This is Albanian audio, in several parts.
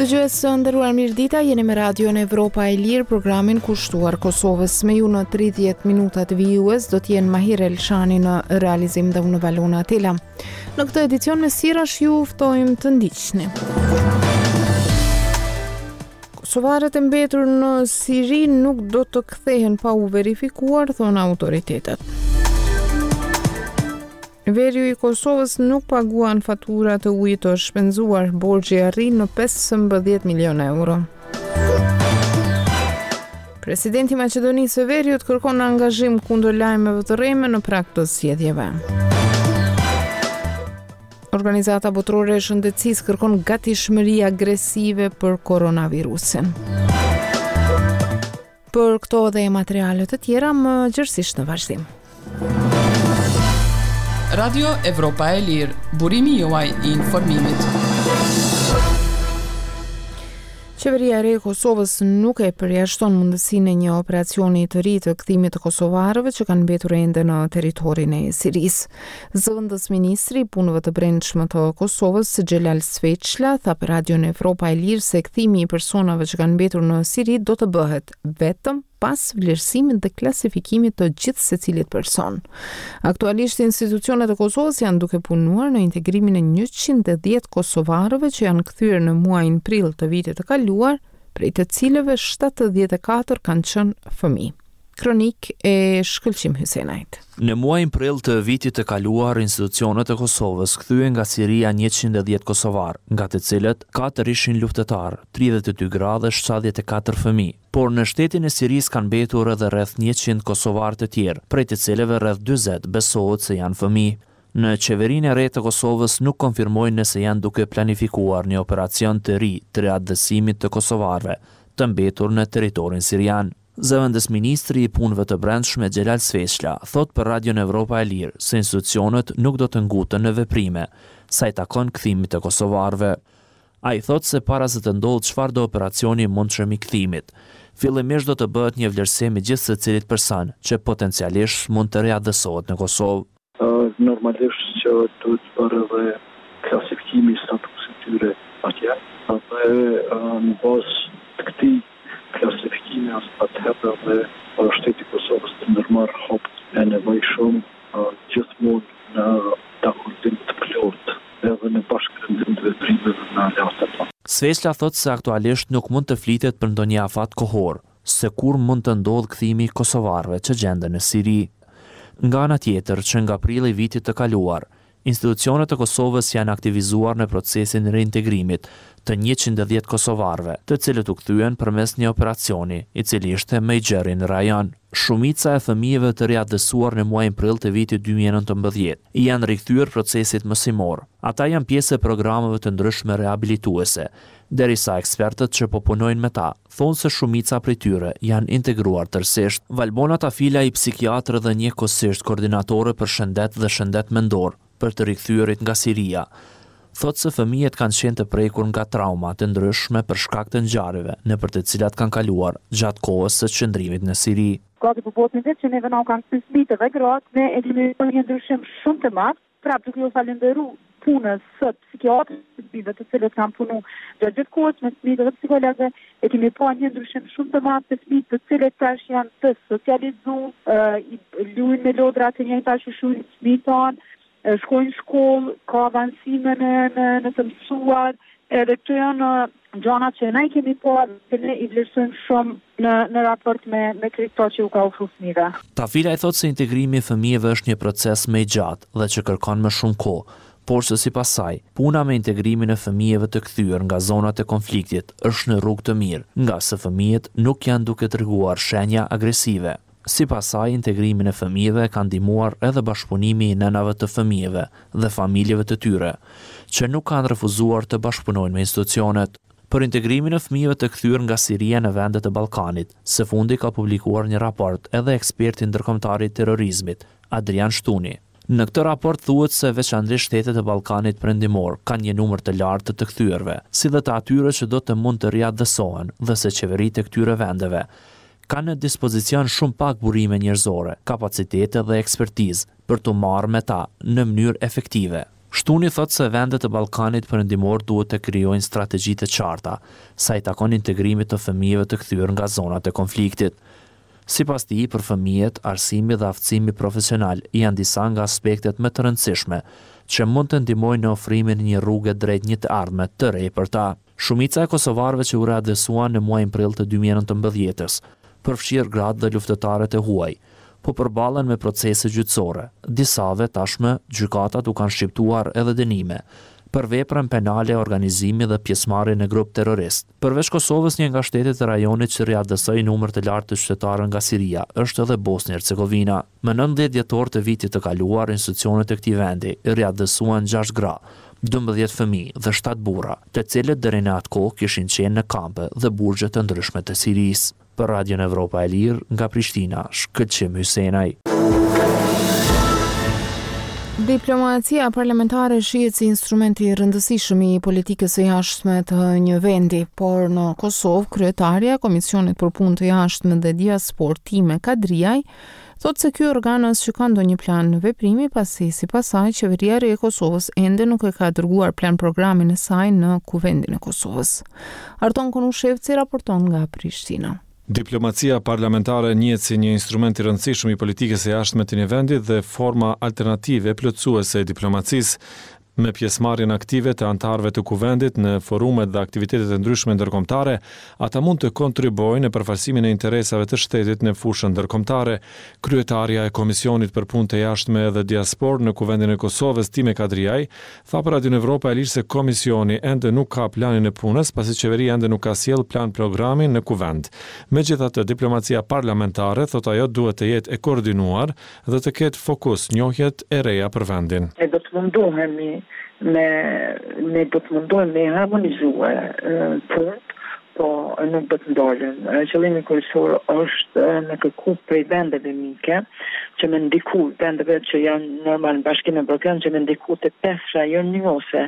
Dëgjues së nderuar mirëdita, jeni me radion Evropa e Lirë, programin kushtuar Kosovës. Me ju në 30 minutat vijues do t'jenë Mahir Elshani në realizim dhe unë Valona Atila. Në këtë edicion me sirash ju ftojmë të ndiqni. Kosovarët e mbetur në Siri nuk do të kthehen pa u verifikuar, thonë autoritetet. Veriu i Kosovës nuk paguan fatura të ujit të shpenzuar, borxhi arrin në 15 milion euro. Presidenti i Maqedonisë së Veriut kërkon angazhim kundër lajmeve të rreme në prag të zgjedhjeve. Organizata botërore e shëndetësisë kërkon gatishmëri agresive për koronavirusin. Për këto dhe materiale të tjera, më gjërësisht në vazhdim. Radio Evropa e Lirë, burimi juaj i informimit. Qeveria e re e Kosovës nuk e përjashton mundësinë e një operacioni të ri të kthimit të kosovarëve që kanë mbetur ende në territorin e Sirisë. Zëvendës ministri i punëve të brendshme të Kosovës, Xhelal Sveçla, tha për radion Evropa e Lirë se kthimi i personave që kanë mbetur në Siri do të bëhet vetëm pas vlerësimit dhe klasifikimit të gjithë secilit person. Aktualisht institucionet e Kosovës janë duke punuar në integrimin e 110 kosovarëve që janë kthyer në muajin prill të vitit të kaluar, prej të cilëve 74 kanë qenë fëmijë. Kronik e Shkëlqim Hysenajt. Në muajin prill të vitit të kaluar, institucionet e Kosovës kthyen nga Siria 110 kosovar, nga të cilët 4 ishin luftëtar, 32 gra dhe 74 fëmijë. Por në shtetin e Sirisë kanë mbetur edhe rreth 100 kosovar të tjerë, prej të cilëve rreth 40 besohet se janë fëmijë. Në qeverinë e re të Kosovës nuk konfirmojnë nëse janë duke planifikuar një operacion të ri të riadësimit të kosovarëve të mbetur në territorin sirian. Zëvendës ministri i punëve të brendshme Xhelal Sveçla thot për radion Evropa e Lirë se institucionet nuk do të ngutën në veprime sa i takon kthimit të kosovarëve. Ai thot se para se të ndodhë çfarë do operacioni mundshëm i kthimit, fillimisht do të bëhet një vlerësim i gjithë secilit person që potencialisht mund të riadësohet në Kosovë. Normalisht që duhet bërë edhe klasifikimi i statusit tyre atje, dhe në bazë të këtij klasifikimi atëherë dhe shteti i Kosovës të ndërmarrë hap e nevojshëm gjithmonë në takullim të plot edhe në bashkërendim të veprimeve në aleatat. Sveçla thot se aktualisht nuk mund të flitet për ndonjë afat kohor, se kur mund të ndodhë kthimi i kosovarëve që gjenden në Siri. Nga ana tjetër, që nga prilli vitit të kaluar, institucionet e Kosovës janë aktivizuar në procesin e reintegrimit të 110 kosovarëve, të cilët u kthyen përmes një operacioni, i cili ishte më i gjerë në rajon. Shumica e fëmijëve të riadësuar në muajin prill të vitit 2019 janë rikthyer procesit mësimor. Ata janë pjesë e programeve të ndryshme rehabilituese, derisa ekspertët që po punojnë me ta thonë se shumica prej tyre janë integruar tërësisht. Valbona Tafila, i psikiatër dhe njëkohësisht koordinatore për shëndet dhe shëndet mendor për të rikthyerit nga Siria, thot se fëmijët kanë qenë të prekur nga trauma të ndryshme për shkak të ngjarjeve nëpër të cilat kanë kaluar gjatë kohës së qëndrimit në Siri. Gati për botën që neve na kanë fëmijë dhe gratë, ne e kemi një ndryshim shumë të madh, prapë duke u falendëruar punës së psikiatrëve të cilët kanë punu gjatë gjithë kohës me fëmijë dhe psikologë, e kemi pa një ndryshim shumë të madh të fëmijë të cilët tash janë të socializuar, luajnë me lodra të njëjta që shuhin fëmijët tanë, shkojnë në shkollë, ka avancime në të mësuar, edhe këto janë gjëra që ne kemi parë, që ne i vlerësojmë shumë në raport me këto që u ka ofruar fëmijëve. Tafila i thotë se integrimi i fëmijëve është një proces më i gjatë dhe që kërkon më shumë kohë, por se sipas saj, puna me integrimin e fëmijëve të kthyer nga zonat e konfliktit është në rrugë të mirë, nga se fëmijët nuk janë duke treguar shenja agresive. Sipas saj, integrimin e fëmijëve ka ndihmuar edhe bashkëpunimi i nënave të fëmijëve dhe familjeve të tyre, që nuk kanë refuzuar të bashkëpunojnë me institucionet. Për integrimin e fëmijëve të kthyer nga Siria në vendet e Ballkanit, së fundi ka publikuar një raport edhe eksperti ndërkombëtar i terrorizmit, Adrian Shtuni. Në këtë raport thuhet se veçanërisht shtetet e Ballkanit Perëndimor kanë një numër të lartë të kthyrëve, si dhe të atyre që do të mund të riadësohen, dhe se qeveritë e këtyre vendeve kanë në dispozicion shumë pak burime njerëzore, kapacitete dhe ekspertizë për të marrë me ta në mënyrë efektive. Shtuni thot se vendet e Ballkanit Perëndimor duhet të krijojnë strategji të qarta, sa i takon integrimit të fëmijëve të kthyer nga zonat e konfliktit. Sipas tij, për fëmijët, arsimi dhe aftësimi profesional janë disa nga aspektet më të rëndësishme që mund të ndihmojnë në ofrimin e një rruge drejt një të ardhme të re për ta. Shumica e kosovarëve që u readresuan në muajin prill të 2019-s, përfshirë gratë dhe luftëtarët e huaj, po përballen me procese gjyqësore. Disave tashmë gjykatat u kanë shqiptuar edhe dënime për veprën penale, organizimi dhe pjesëmarrje në grup terrorist. Përveç Kosovës, një nga shtetet e rajonit që riadresoi numër të lartë të qytetarëve nga Siria është edhe Bosnia-Hercegovina. Më 19 dhjetor të vitit të kaluar, institucionet e këtij vendi riadresuan 6 gra, 12 fëmijë dhe 7 burra, të cilët deri në atë kohë kishin qenë në kampe dhe burgje të ndryshme të Sirisë. Për Radion Evropa e Lirë, nga Prishtina, Shkëlqim Hysenaj. Diplomacia parlamentare shihet si instrumenti i rëndësishëm i politikës së jashtme të një vendi, por në Kosovë kryetaria e Komisionit për Punë të Jashtme dhe Diasporë Time Kadriaj thotë se ky organ as që ka ndonjë plan veprimi, pasi sipas saj qeveria e Kosovës ende nuk e ka dërguar plan programin e saj në Kuvendin e Kosovës. Arton Konushevci raporton nga Prishtina. Diplomacia parlamentare njihet si një instrument i rëndësishëm i politikës së jashtme të një vendi dhe forma alternative plotësuese e diplomacisë, me pjesëmarrjen aktive të anëtarëve të kuvendit në forumet dhe aktivitetet e ndryshme ndërkombëtare, ata mund të kontribuojnë në përfaqësimin e interesave të shtetit në fushën ndërkombëtare. Kryetaria e Komisionit për Punë të Jashtme dhe Diasporë në Kuvendin e Kosovës, Time Kadriaj, tha për Radion Evropa e Lirë se komisioni ende nuk ka planin e punës, pasi qeveria ende nuk ka sjell plan programin në kuvend. Megjithatë, diplomacia parlamentare, thot ajo, duhet të jetë e koordinuar dhe të ketë fokus njohjet e reja për vendin. Ne do të mundohemi me harmonizuar punët, po nuk do të ndalen. Qëllimi kryesor është në kërku prej vendeve mike, që me ndiku vendeve që janë normal në Bashkimin Evropian, që me ndiku të pesra jo njëse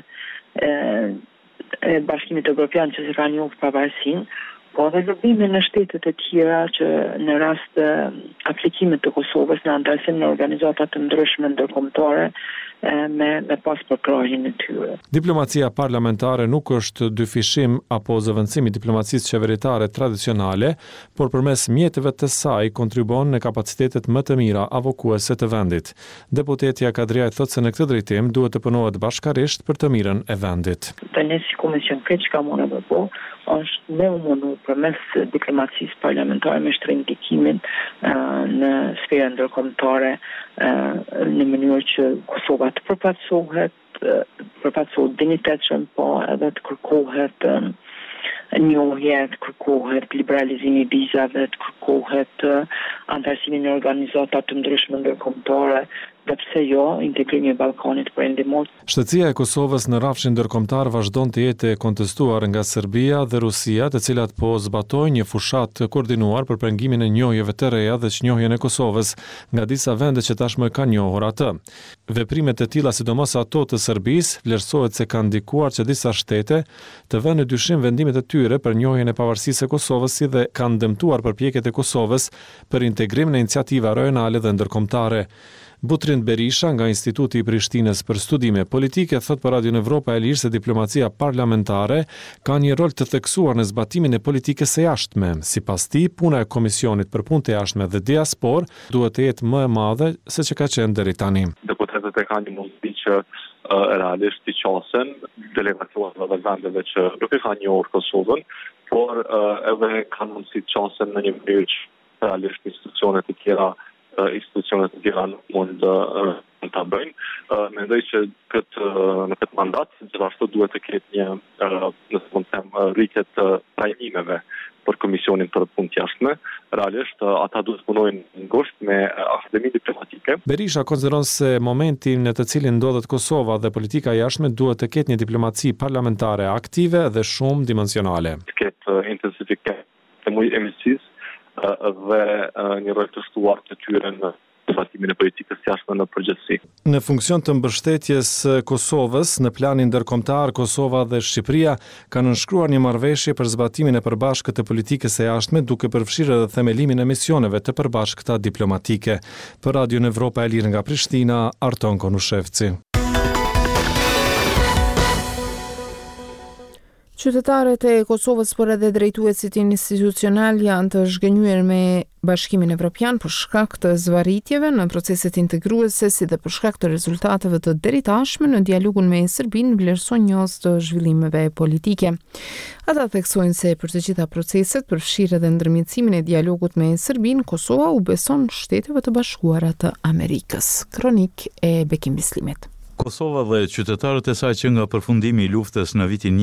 e Bashkimit Evropian që se ka njohur pavarësinë, po dhe lobime në shtetet e tjera që në rast aplikimit të Kosovës në antarësim në organizatat të ndryshme ndërkombëtare me pas përkrahjen e tyre. Diplomacia parlamentare nuk është dyfishim apo zëvendësim i diplomacisë qeveritare tradicionale, por përmes mjeteve të saj kontribuon në kapacitetet më të mira avokuese të vendit. Deputetja Kadriaj thotë se në këtë drejtim duhet të punohet bashkarisht për të mirën e vendit. Ne si komision këtë që ka mundë dhe po, është me mundu përmes diplomacisë parlamentare me shtrim ndikimin në sferën ndërkombëtare në mënyrë që Kosova të përfaqësohet dinitetshëm, po edhe të kërkohet njohje, të kërkohet liberalizimi i vizave, të kërkohet antarësimi në organizata të ndryshme ndërkombëtare, dhe pse jo, integrimi i Ballkanit Perëndimor. Shtetësia e Kosovës në rrafshin ndërkombëtar vazhdon të jetë e kontestuar nga Serbia dhe Rusia, të cilat po zbatojnë një fushat të koordinuar për pengimin e njohjeve të reja dhe çnjohjen e Kosovës nga disa vende që tashmë kanë njohur atë. Veprimet e tilla, sidomos ato të Serbisë, vlerësohet se kanë ndikuar që disa shtete të vënë në dyshim vendimet e tyre për njohjen e pavarësisë së Kosovës, si dhe kanë dëmtuar përpjekjet e Kosovës për integrim në iniciativa rajonale dhe ndërkombëtare. Butrin Berisha nga Instituti i Prishtinës për Studime Politike thot për Radion Evropa e Lirë se diplomacia parlamentare ka një rol të theksuar në zbatimin e politikës së jashtme. Sipas tij, puna e Komisionit për Punë të Jashtme dhe Diasporë duhet të jetë më e madhe se që ka qenë deri tani. Deputetët e kanë një mundësi që realisht të qasen delegacionet dhe vendeve që nuk e kanë njohur Kosovën, por edhe kanë mundësi të qasen në një mënyrë që realisht institucionet e tjera nuk mund ta bëjnë. Mendoj që në këtë mandat gjithashtu duhet të ketë një, nëse mund të them, rritje të trajnimeve për Komisionin për Punë të Jashtme. Realisht ata duhet të punojnë ngushtë me akademi diplomatike. Berisha konsideron se momentin në të cilin ndodhet Kosova dhe politika e jashtme duhet të ketë një diplomaci parlamentare aktive dhe shumë dimensionale. Të ketë intensifikim të emisisë dhe një rol të shtuar të tyre në zbatimin e politikës së jashtme në përgjithësi. Në funksion të mbështetjes Kosovës, në planin ndërkombëtar, Kosova dhe Shqipëria kanë nënshkruar një marrëveshje për zbatimin e përbashkët të politikës së jashtme, duke përfshirë edhe themelimin e misioneve të përbashkëta diplomatike. Për Radion Evropa e Lirë nga Prishtina, Arton Konushevci. Qytetarët e Kosovës por edhe drejtuesit institucional janë të zhgënjur me Bashkimin Evropian për shkak të zvarritjeve në proceset integruese si dhe për shkak të rezultateve të deritashme në dialogun me Serbinë, vlerëson njohës të zhvillimeve politike. Ata theksojnë se për të gjitha proceset, përfshirë edhe ndërmjetësimin e dialogut me Serbinë, Kosova u beson Shteteve të Bashkuara të Amerikës. Kronik e Bekim Bislimit. Kosova dhe qytetarët e saj që nga përfundimi i luftës në vitin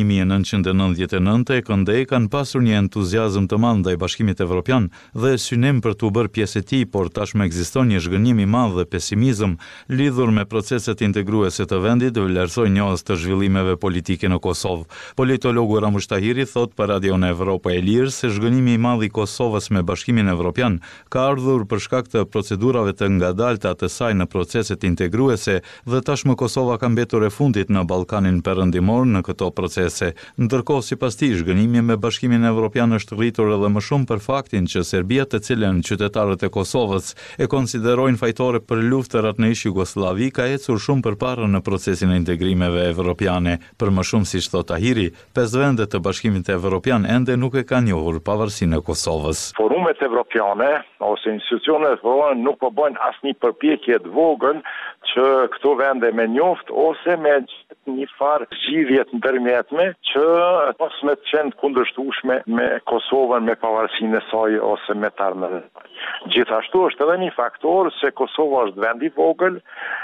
1999 e këndej kanë pasur një entuziazëm të madh ndaj Bashkimit Evropian dhe synim për t'u bërë pjesë e tij, por tashmë ekziston një zhgënjim i madh dhe pesimizëm lidhur me proceset integruese të vendit, vlerësoi njohës të zhvillimeve politike në Kosovë. Politologu Ramush Tahiri thot për Radion Evropa e Lirë se zhgënjimi i madh i Kosovës me Bashkimin Evropian ka ardhur për shkak të procedurave të ngadalta të saj në proceset integruese dhe tashmë Kosova ka mbetur e fundit në Ballkanin Perëndimor në këto procese. Ndërkohë, sipas tij, zhgënjimi me Bashkimin Evropian është rritur edhe më shumë për faktin që Serbia, të cilën qytetarët e Kosovës e konsiderojnë fajtore për luftërat në ish Jugosllavi, ka ecur shumë përpara në procesin e integrimeve evropiane. Për më shumë, siç thot Tahiri, 5 vende të Bashkimit Evropian ende nuk e kanë njohur pavarësinë e Kosovës. Forumet evropiane ose institucionet evropiane nuk po bëjnë asnjë përpjekje të vogël që këto vende me njoft ose me një farë zgjidhje të ndërmjetme që mos me të qenë kundërshtueshme me Kosovën, me pavarësinë e saj ose me të ardhmen e saj. Gjithashtu është edhe një faktor se Kosova është vend i vogël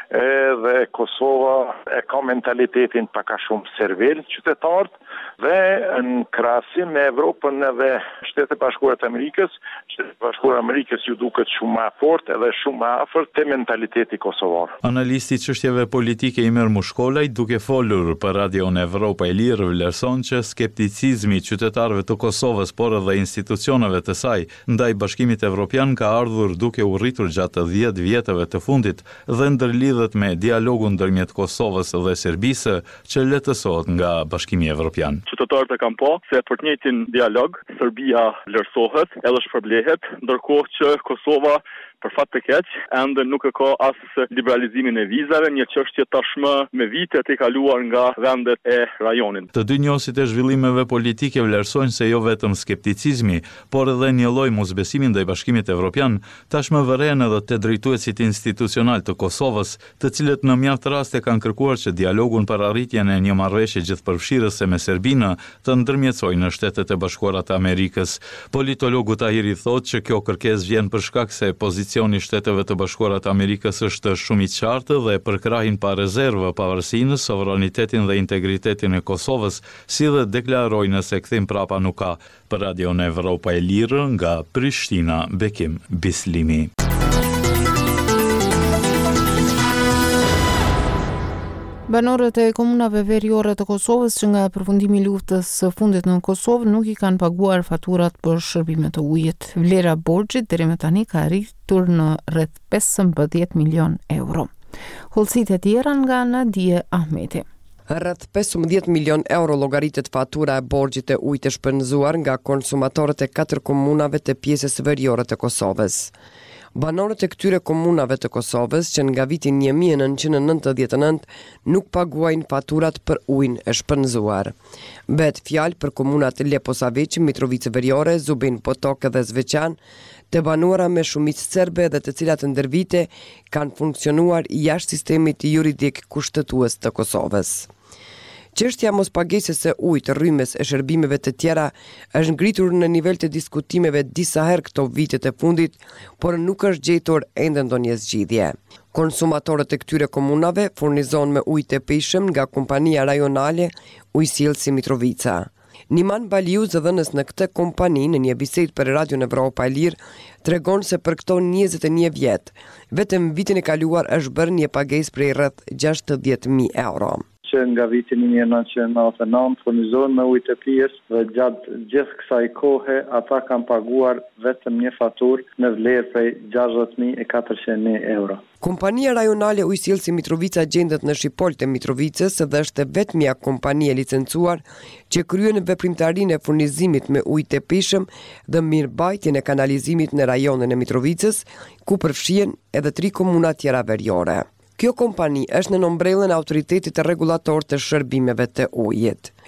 dhe Kosova e ka mentalitetin pak a shumë servil qytetarët dhe në krahasim me Evropën edhe Shtetet e Bashkuara të Amerikës, Shtetet e Bashkuara të Amerikës ju duket shumë më fort edhe shumë më afër te mentaliteti kosovar. Analisti i çështjeve politike Imer Mushkolaj, duke folur për Radion Evropa e Lirë, vlerëson që skepticizmi i qytetarëve të Kosovës por edhe institucioneve të saj ndaj Bashkimit Evropian ka ardhur duke u rritur gjatë 10 vjetëve të fundit dhe ndërlidhet me dialogun ndërmjet Kosovës dhe Serbisë që letësohet nga Bashkimi Evropian. Qytetarët e kanë po se për të njëjtin dialog Serbia vlerësohet edhe shpërblehet, ndërkohë që Kosova për fat të keq, ende nuk e ka as liberalizimin e vizave, një çështje tashmë me vite të kaluar nga vendet e rajonit. Të dy njohësit e zhvillimeve politike vlerësojnë se jo vetëm skepticizmi, por edhe një lloj mosbesimi ndaj Bashkimit Evropian, tashmë vëren edhe te drejtuesit institucional të Kosovës, të cilët në mjaft raste kanë kërkuar që dialogun për arritjen e një marrëveshje gjithëpërfshirëse me Serbinë të ndërmjetësojë në Shtetet e Bashkuara të Amerikës. Politologu Tahiri thotë që kjo kërkesë vjen për shkak se pozicioni i Shteteve të Bashkuara të Amerikës është shumë i qartë dhe përkrahin pa rezervë pavarësinë, sovranitetin dhe integritetin e Kosovës, si dhe deklarojnë se kthim prapa nuk ka. Për Radion Evropa e Lirë nga Prishtina, Bekim Bislimi. Banorët e komunave veriore të Kosovës që nga përfundimi i luftës së fundit në Kosovë nuk i kanë paguar faturat për shërbimet të ujit. Vlera borxhit deri më tani ka arritur në rreth 15 milion euro. Hollësitë e tjera nga Nadie Ahmeti. Rreth 15 milion euro llogaritet fatura e borxhit të ujit të shpenzuar nga konsumatorët e 4 komunave të pjesës veriore të Kosovës. Banorët e këtyre komunave të Kosovës që nga vitin 1999 nuk paguajnë faturat për ujin e shpenzuar. Bëhet fjalë për komunat Leposavić, Mitrovica Veriore, Zubin Potok dhe Zveçan, të banuara me shumicë serbe dhe të cilat ndër vite kanë funksionuar jashtë sistemit juridik kushtetues të Kosovës. Çështja mospagesës së ujit, rrymes e shërbimeve të tjera është ngritur në nivel të diskutimeve disa herë këto vitet e fundit, por nuk është gjetur ende ndonjë zgjidhje. Konsumatorët e këtyre komunave furnizohen me ujë të pijshëm nga kompania rajonale Ujësjellsi Mitrovica. Niman Baliu, zëdhënës në këtë kompani, në një bisedë për Radion Evropa e Lirë, tregon se për këto 21 vjet, vetëm vitin e kaluar është bërë një pagesë prej rreth 60.000 euro. Që nga vitin 1999 furnizohen me ujë të pijes dhe gjatë gjithë kësaj kohe ata kanë paguar vetëm një faturë në vlerë prej 60.400 euro. Kompania rajonale Ujësjellsi Mitrovica gjendet në Shipol të Mitrovicës dhe është vetmja kompani e licencuar që kryen veprimtarinë e furnizimit me ujë të pijshëm dhe mirëmbajtjen e kanalizimit në rajonin e Mitrovicës, ku përfshihen edhe 3 komuna tjera veriore. Kjo kompani është në nombrellën e Autoritetit Rregullator të Shërbimeve të Ujit.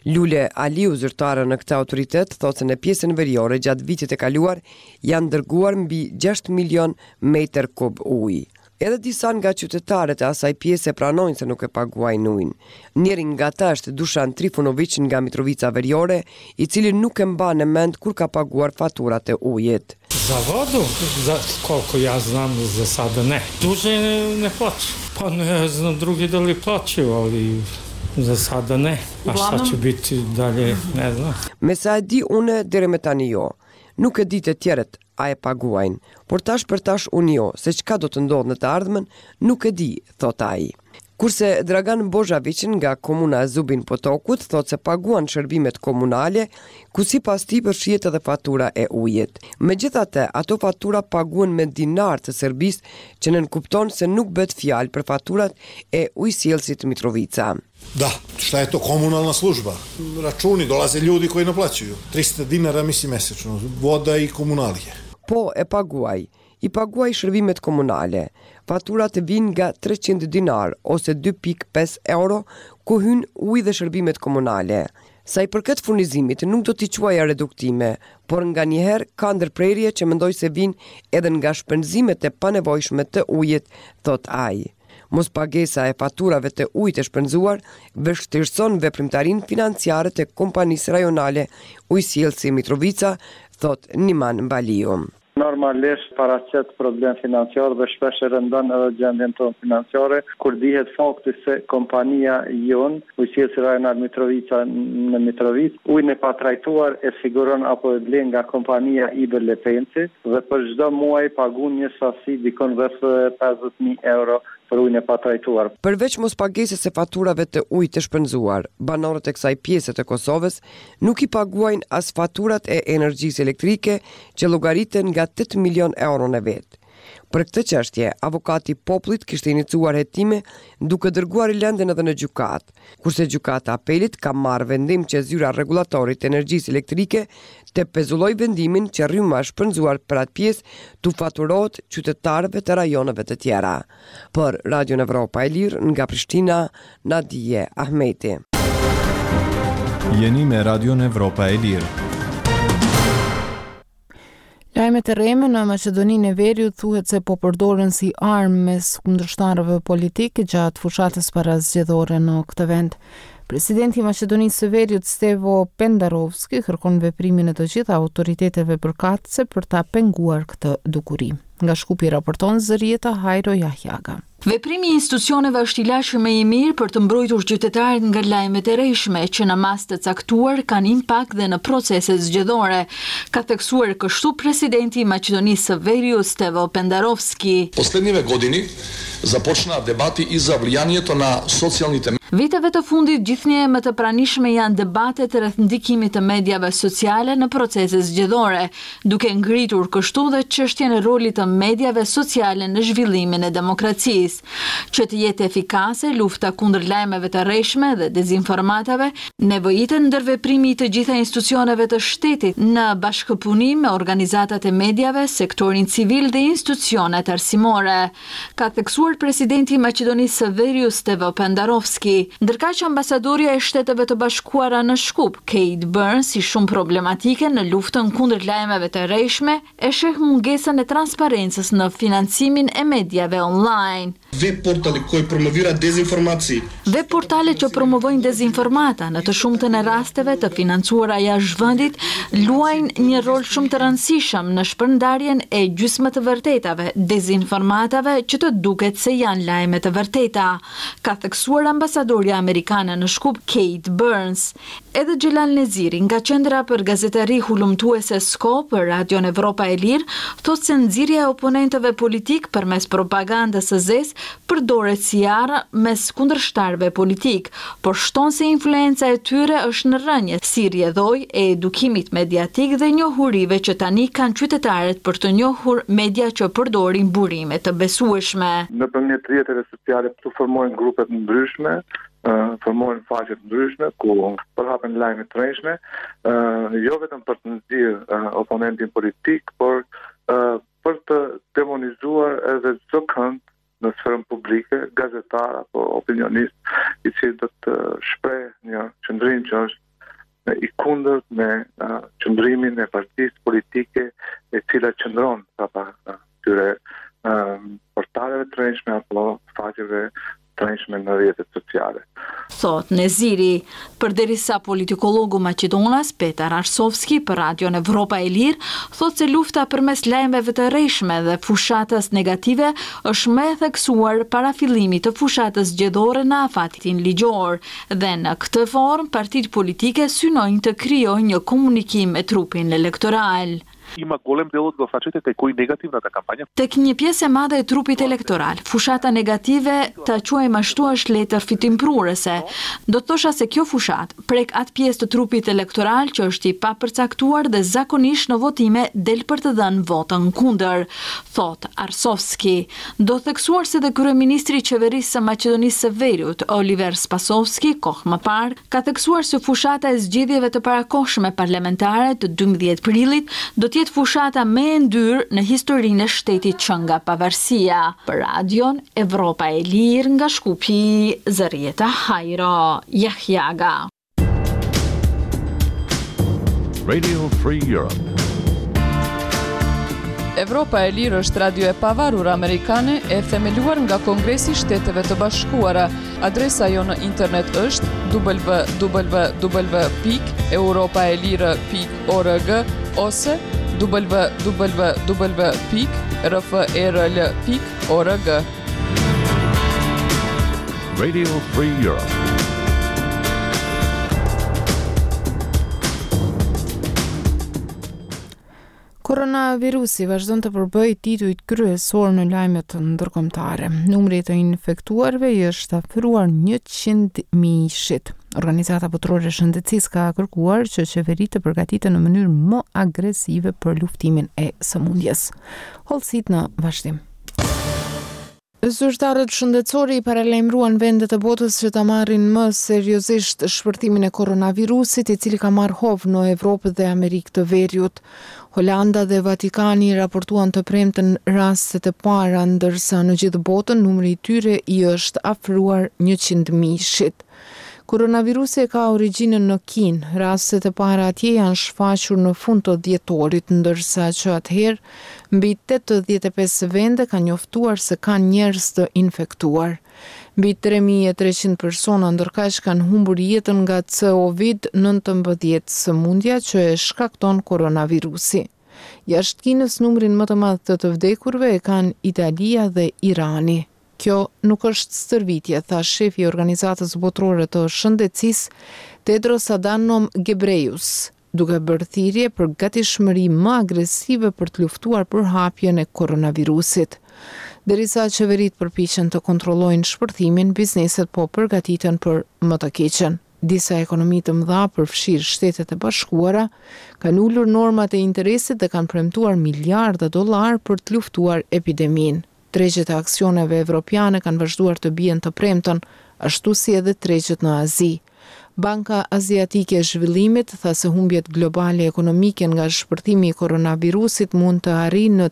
Lule Aliu, zyrtare në këtë autoritet, thotë se në pjesën veriore gjatë vitit e kaluar janë dërguar mbi 6 milion metër kub ujë. Edhe disa nga qytetarët e asaj pjese pranojnë se nuk e paguajnë ujin. Njëri nga ta është Dušan Trifunović nga Mitrovica Veriore, i cili nuk e mban në mend kur ka paguar faturat e ujit. Za vodu, koliko ja znam, za sada ne. Duže ne plaću. Pa ne znam, drugi da li plaćaju, ali za sada ne. A šta će biti dalje, ne znam. Me sa e di une, deri me tani jo. Nuk e di të tjerët a e paguajnë, por tash për tash unë jo, se çka do të ndodhë në të ardhmen, nuk e di, thot ai. Kurse Dragan Božavić nga komuna e Zubin Potokut thot se paguan shërbimet komunale, ku sipas tij përfshihet edhe fatura e ujit. Megjithatë, ato fatura paguhen me dinar të Serbisë, që nënkupton se nuk bëhet fjalë për faturat e ujësjellësit Mitrovica. Da, šta je to komunalna služba? Računi, dolaze ljudi koji naplaćuju. 300 dinara mislim mesečno, voda i komunalije. Po, e paguaj. I paguaj shërbimet komunale. Faturat vinë nga 300 dinar ose 2.5 euro, ku hyn ujë dhe shërbimet komunale. Sa i përket furnizimit, nuk do t'i quaja reduktime, por nga njëherë ka ndërprerje që mendoj se vinë edhe nga shpenzimet e panevojshme të ujit, thot ai. Mos pagesa e faturave të ujit e shpenzuar vështirëson veprimtarinë financiare të kompanisë rajonale Ujësjellësi Mitrovica, thot Niman Mbaliu. Normalisht paraqet problem financiar dhe shpesh e rëndon edhe gjendjen tonë financiare, kur dihet fakti se kompania jon, Ujësjellësi Rajonal Mitrovica në Mitrovicë, ujin e patrajtuar e siguron apo e blen nga kompania Iber Lepenci dhe për çdo muaj pagun një sasi dikon rreth 50.000 euro për ujin e patrajtuar. Përveç mos pagesës së faturave të ujit të shpenzuar, banorët e kësaj pjese të Kosovës nuk i paguajnë as faturat e energjisë elektrike që llogariten nga 8 milion euro në vit. Për këtë çështje, avokati i popullit kishte iniciuar hetime duke dërguar lëndën edhe në gjykat, kurse gjykata e apelit ka marrë vendim që zyra rregullatorit të energjisë elektrike të pezulloj vendimin që rryma e shpenzuar për atë pjesë t'u faturohet qytetarëve të rajoneve të tjera. Për Radio Evropa e Lirë nga Prishtina, Nadije Ahmeti. Jeni me Radio Evropa e Lirë. Lajmet e rreme në Maqedoninë e Veriut thuhet se po përdoren si armë mes kundërshtarëve politik gjatë fushatës parazgjedhore në këtë vend. Presidenti i Maqedonisë së Veriut Stevo Pendarovski kërkon veprimin e të gjitha autoriteteve përkatëse për ta penguar këtë dukuri. Nga Shkupi raporton Zërieta Hajro Jahjaga. Veprimi i institucioneve është i lashëm e i mirë për të mbrojtur qytetarët nga lajmet e rreshme që në mas të caktuar kanë impakt dhe në proceset zgjedhore, ka theksuar kështu presidenti i Maqedonisë së Veriut Stevo Pendarovski. Последниве години започна дебати и за влиянието на социалните. Viteve të fundit gjithnjë më të pranishme janë debatet rreth ndikimit të mediave sociale në proceset zgjedhore, duke ngritur kështu dhe çështjen e rolit të mediave sociale në zhvillimin e demokracisë. Që të jetë efikase lufta kundër lajmeve të rreshme dhe dezinformatave, nevojitet ndërveprimi i të gjitha institucioneve të shtetit në bashkëpunim me organizatat e mediave, sektorin civil dhe institucionet arsimore, ka theksuar presidenti i Maqedonisë së Veriut Stevo Pendarovski. Ndërkaq që ambasadorja e Shteteve të Bashkuara në Shkup, Kate Burns, si shumë problematike në luftën kundër lajmeve të rreshme, e sheh mungesën e transparencës në financimin e mediave online. Web portale koji promoviraju dezinformacije. Web portale që promovojnë dezinformata në të shumtën e rasteve të financuara jashtë vendit luajnë një rol shumë të rëndësishëm në shpërndarjen e gjysmë të vërtetave, dezinformatave që të duket se janë lajme të vërteta, ka theksuar ambasadorja amerikane në Shkup Kate Burns. Edhe Xhelal Neziri nga Qendra për Gazetari Hulumtuese SKO për Radio Evropa e Lirë thotë se nxirrja e oponentëve politik përmes propagandës së zezë përdoret si armë mes kundërshtarëve politik, por shton se influenca e tyre është në rrënje, si rrjedhoj e edukimit mediatik dhe njohurive që tani kanë qytetarët për të njohur media që përdorin burime të besueshme. Nëpërmjet rrjeteve sociale të formohen grupe të ndryshme, formohen faqe të ndryshme ku përhapen lajme të rreshme, jo vetëm për të nxjerrë oponentin politik, por për të demonizuar edhe çdo kënd në sferën publike, gazetar apo opinionist i cili do të shpreh një qëndrim që është i kundërt me qëndrimin e partisë politike e cila qëndron brapa këtyre portaleve të rrjedhshme apo faqeve të rrjedhshme në rrjetet sociale. Thot Neziri, përderisa politikologu Maqedonas Petar Arsovski për Radion Evropa e Lirë, thot se lufta përmes lajmeve të rrejshme dhe fushatës negative është më e theksuar para fillimit të fushatës zgjedhore në afatin ligjor, dhe në këtë formë partitë politike synojnë të krijojnë një komunikim me trupin elektoral. Има голем дел од гласачите кај кои негативната кампања. Tek një pjesë e madhe e trupit elektoral, fushata negative ta quajmë ashtu është letër fitimprurëse. Do të thosha se kjo fushat prek atë pjesë të trupit elektoral që është i papërcaktuar dhe zakonisht në votime del për të dhënë votën kundër, thot Arsovski. Do theksuar se dhe kryeministri i qeverisë së Maqedonisë së Veriut, Oliver Spasovski, kohë më parë, ka theksuar se fushata e zgjedhjeve të parakohshme parlamentare të 12 prillit do të jetë fushata më e ndyrë në historinë e shtetit që nga pavarësia. Për Radion Evropa e Lirë nga Shkupi, Zërieta Hajro, Jahjaga. Radio Free Europe. Evropa e Lirë është radio e pavarur amerikane e themeluar nga Kongresi i Shteteve të Bashkuara. Adresa jo në internet është www.europaelire.org ose www.rfrl.org. Radio Free Europe. Koronavirusi vazhdon të përbëjë titujt kryesor në lajmet ndërkombëtare. Numri të infektuarve është afruar 100.000-shit. Organizata Botërore e Shëndetësisë ka kërkuar që qeveritë të përgatiten në mënyrë më agresive për luftimin e sëmundjes. Hollësit në vazhdim. Zyrtarët shëndetësori i paralajmëruan vendet e botës që ta marrin më seriozisht shpërtimin e koronavirusit, i cili ka marrë hovë në Evropë dhe Amerikë të Veriut. Holanda dhe Vatikani raportuan të premten rastet e para, ndërsa në gjithë botën numri i tyre i është afruar 100.000-shit. Koronavirusi ka origjinën në Kinë. Rastet e para atje janë shfaqur në fund të dhjetorit, ndërsa që atëherë mbi 85 vende kanë njoftuar se kanë njerëz të infektuar. Mbi 3.300 persona ndërkaq kanë humbur jetën nga COVID-19, sëmundja që e shkakton koronavirusi. Jashtë Kinës numrin më të madh të vdekurve e kanë Italia dhe Irani. Kjo nuk është stërvitje, tha shefi i Organizatës Botërore të Shëndetësisë, Tedros Adhanom Ghebreyesus, duke bërë thirrje për gatishmëri më agresive për të luftuar përhapjen e koronavirusit. Derisa qeveritë përpiqen të kontrollojnë shpërthimin, bizneset po përgatiten për më të keqen. Disa ekonomi të mëdha, përfshirë Shtetet e Bashkuara, kanë ulur normat e interesit dhe kanë premtuar miliarda dollar për të luftuar epideminë. Tregjet e aksioneve evropiane kanë vazhduar të bien të premten, ashtu si edhe tregjet në Azi. Banka Aziatike e Zhvillimit tha se humbjet globale ekonomike nga shpërtimi i koronavirusit mund të arrijnë në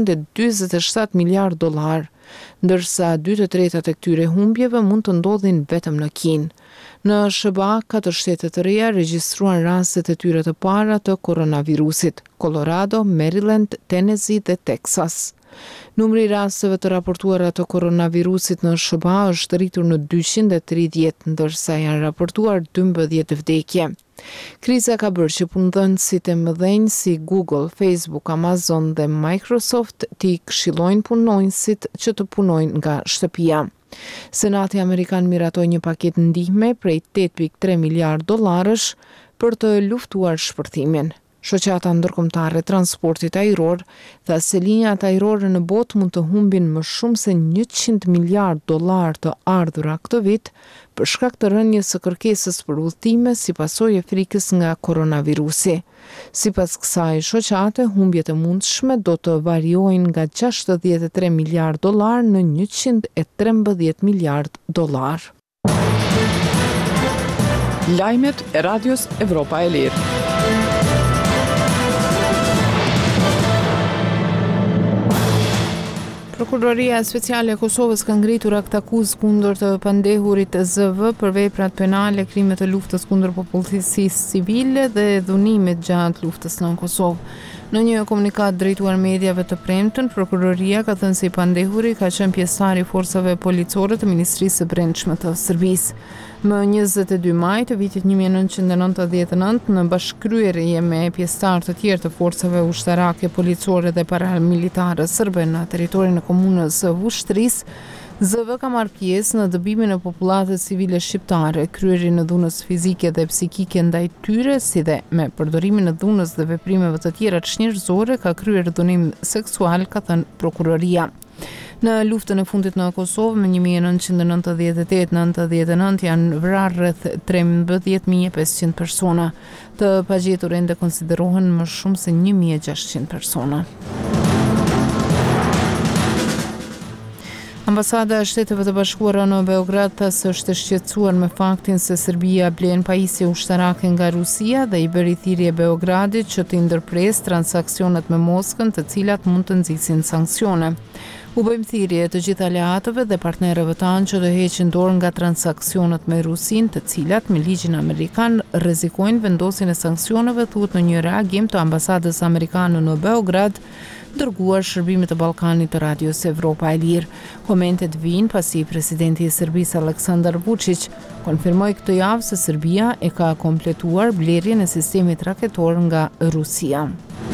347 miliard dollar, ndërsa 2/3 e këtyre humbjeve mund të ndodhin vetëm në Kinë. Në SBA, 4 shtete të reja regjistruan rastet e tyre të para të koronavirusit: Colorado, Maryland, Tennessee dhe Texas. Numri i rasteve të raportuara të koronavirusit në SBA është rritur në 230, ndërsa janë raportuar 12 vdekje. Kriza ka bërë që punëdhënësit e mëdhenj si Google, Facebook, Amazon dhe Microsoft t'i këshillojnë punonjësit që të punojnë nga shtëpia. Senati Amerikan miratoi një paketë ndihme prej 8.3 miliard dollarësh për të luftuar shpërthimin. Shoqata ndërkombëtare e transportit ajror tha se linjat ajrore në botë mund të humbin më shumë se 100 miliard dollar të ardhura këtë vit për shkak të rënjes së kërkesës për udhëtime si pasojë e frikës nga koronavirusi. Sipas kësaj shoqate, humbjet e mundshme do të variojnë nga 63 miliard dollar në 113 miliard dollar. Lajmet e Radios Evropa e Lirë. Prokuroria Speciale e Kosovës ka ngritur akt akuzë kundër të pandehurit ZV për veprat penale, krime të luftës kundër popullsisë civile dhe dhunimit gjatë luftës në Kosovë. Në një komunikat drejtuar mediave të premtën, prokuroria ka thënë se i pandehuri ka qenë pjesëtar i forcave policore të Ministrisë së Brendshme të Serbisë. Më 22 maj të vitit 1999, në bashkëkryerje me pjesëtar të tjerë të forcave ushtarake, policore dhe paramilitare serbe në territorin e komunës së Vushtrisë, ZV ka marrë pjesë në dëbimin e popullatës civile shqiptare, kryerin e dhunës fizike dhe psikike ndaj tyre, si dhe me përdorimin e dhunës dhe veprimeve të tjera çnjerëzore ka kryer dhunim seksual, ka thënë prokuroria. Në luftën e fundit në Kosovë, më 1998-99 janë vrarë rreth 13.500 persona. Të pagjetur ende konsiderohen më shumë se 1.600 persona. Ambasada e Shteteve të Bashkuara në Beograd pas është shqetësuar me faktin se Serbia blen pajisje ushtarake nga Rusia dhe i bëri thirrje Beogradit që të ndërpres transaksionet me Moskën, të cilat mund të nxisin sanksione. U bëjmë thirrje të gjithë aleatëve dhe partnerëve tanë që të heqin dorë nga transaksionet me Rusin, të cilat me ligjin amerikan rrezikojnë vendosjen e sanksioneve, thuhet në një reagim të ambasadës amerikane në Beograd, dërguar shërbimit të Ballkanit të Radios Evropa e Lirë. Komentet vijnë pasi presidenti i Serbisë Aleksandar Vučić konfirmoi këtë javë se Serbia e ka kompletuar blerjen e sistemit raketor nga Rusia.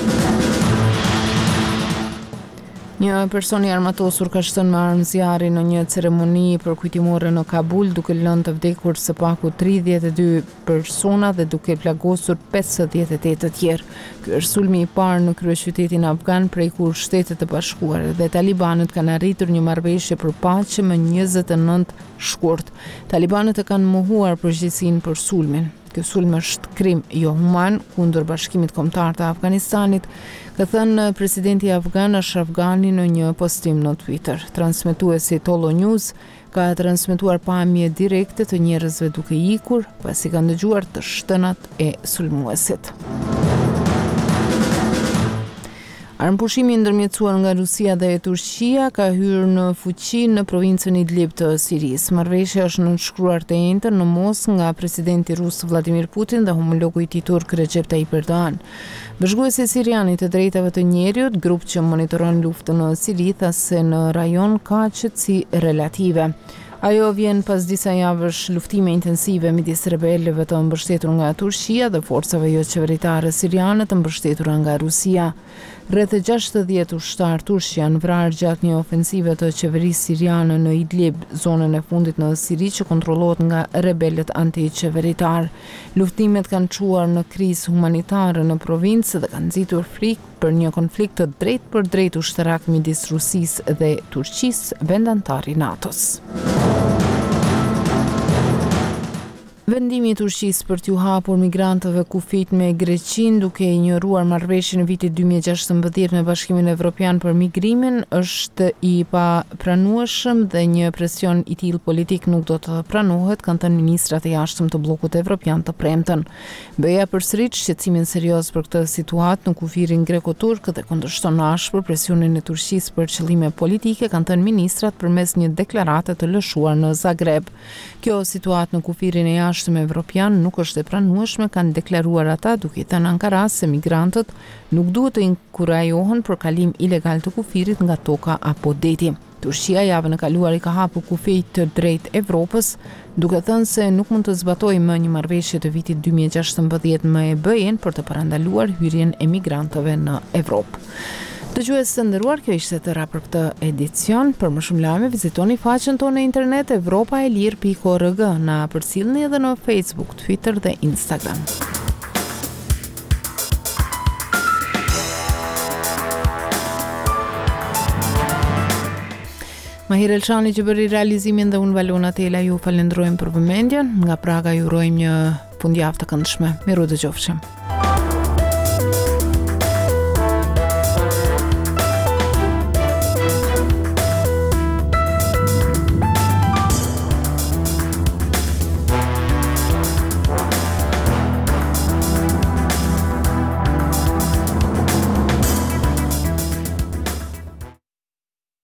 Një person i armatosur ka shënë me armë zjarri në një ceremoni përkujtimore në Kabul, duke lënë të vdekur së paku 32 persona dhe duke plagosur 58 të tjerë. Ky është sulmi i parë në kryeqytetin afgan prej kur Shtetet e Bashkuara dhe talibanët kanë arritur një marrëveshje për paqe më 29 shkurt. Talibanët e kanë mohuar përgjegjësinë për sulmin. Ky sulm është krim jo human kundër Bashkimit Kombëtar të Afganistanit, ka thënë presidenti afgan Ashraf Ghani në një postim në Twitter. Transmetuesi Tolo News ka transmetuar pamje direkte të njerëzve duke ikur, pasi kanë dëgjuar të shtënat e sulmuesit. Armëpushimi ndërmjetësuar nga Rusia dhe Turqia ka hyrë në fuqi në provincën Idlib të Sirisë. Marrëveshja është nënshkruar të njëjtën në Moskë nga presidenti rus Vladimir Putin dhe homologu i tij turk Recep Tayyip Erdogan. Bashkëguesi sirian i të drejtave të njerëzit, grup që monitoron luftën në Siri, tha se në rajon ka qetësi relative. Ajo vjen pas disa javësh luftime intensive midis rebelëve të mbështetur nga Turqia dhe forcave jo qeveritare siriane të mbështetura nga Rusia. Rreth 60 ushtar turq janë vrarë gjatë një ofensive të qeverisë siriane në Idlib, zonën e fundit në Siri që kontrollohet nga rebelët anti-qeveritar. Luftimet kanë çuar në krizë humanitare në provincë dhe kanë nxitur frikë për një konflikt të drejtë për drejtë ushtarak midis Rusisë dhe Turqisë, vendantar i NATO-s. Vendimi i Turqisë për t'u hapur migrantëve kufijt me Greqinë duke injoruar marrëveshjen e vitit 2016 me Bashkimin Evropian për migrimin është i papranueshëm dhe një presion i tillë politik nuk do të pranohet, kanë thënë ministrat e jashtëm të bllokut evropian të premtën. BE përsërit shqetësimin serioz për këtë situatë në kufirin greko-turk dhe kundërshton ashpër presionin e Turqisë për qëllime politike, kanë thënë ministrat përmes një deklarate të lëshuar në Zagreb. Kjo situatë në kufirin e jashtëm evropian nuk është e pranueshme, kanë deklaruar ata, duke i thënë Ankara se migrantët nuk duhet të inkurajohen për kalim ilegal të kufirit nga toka apo deti. Turqia javën e kaluar i ka hapur kufijt të drejtë Evropës, duke thënë se nuk mund të zbatojë më një marrëveshje të vitit 2016 me BE-n për të parandaluar hyrjen e migrantëve në Evropë. Dëgjues të nderuar, kjo ishte tëra për këtë edicion. Për më shumë lajme, vizitoni faqen tonë në internet evropaelir.org, na përcjellni edhe në Facebook, Twitter dhe Instagram. Mahir Elçani që bëri realizimin dhe unë Valona Tela ju falenderojmë për vëmendjen. Nga Praga ju urojmë një fundjavë të këndshme. Miru dëgjofshim.